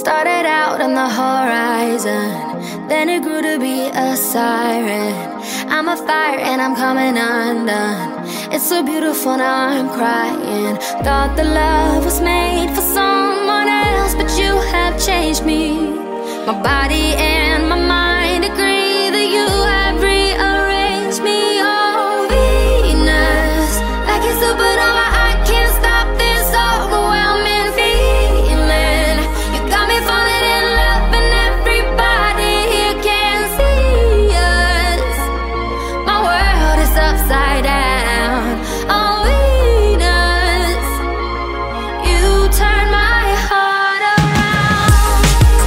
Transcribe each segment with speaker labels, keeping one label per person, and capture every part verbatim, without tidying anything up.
Speaker 1: Started out on the horizon, then it grew to be a siren. I'm a fire and I'm coming undone. It's so beautiful, now I'm crying. Thought the love was made for someone else, but you have changed me. My body and my mind agree that you have rearranged me. Oh, Venus, like a supernova, I can't stop this overwhelming feeling. You got me falling in love and everybody here can see us. My world is upside down. Oh, Venus, you turn my heart around.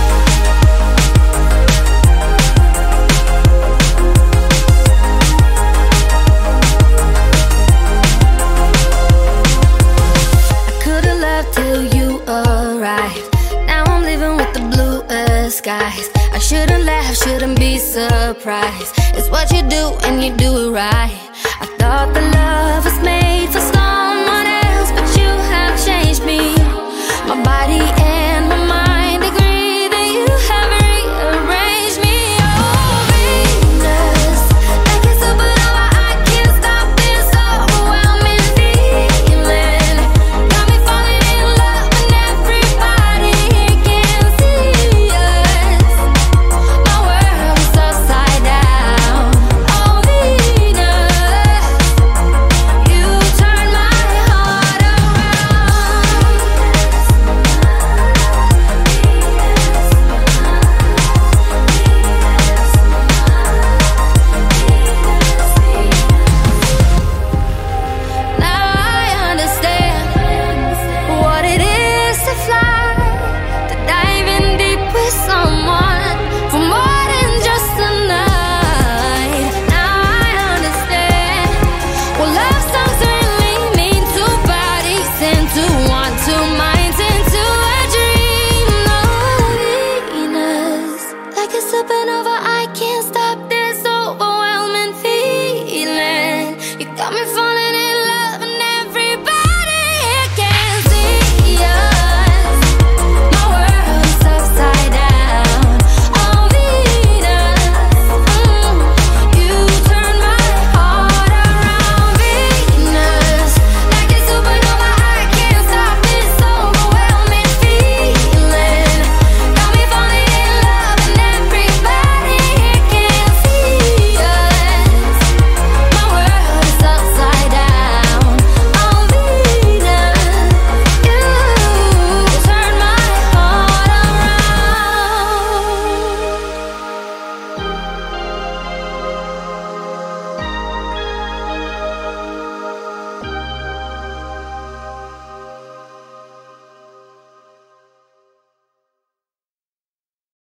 Speaker 1: I could've loved till you arrived. Now I'm living with the bluest skies. I shouldn't laugh, shouldn't be surprised. It's what you do and you do it right. I thought the love was made for someone else, but you have changed me. My body and my mind agree that you have rearranged me. Oh, Venus, like a supernova, I can't stop this overwhelming feeling. Got me falling in love and everybody here can see us. My world is upside down. Oh, Venus, you turn my heart around. Now I understand what it is to fly, to dive in deep with someone for more than just a night. Now I understand what love songs really mean. Two bodies into one, two minds into a dream. Oh, Venus, like a supernova,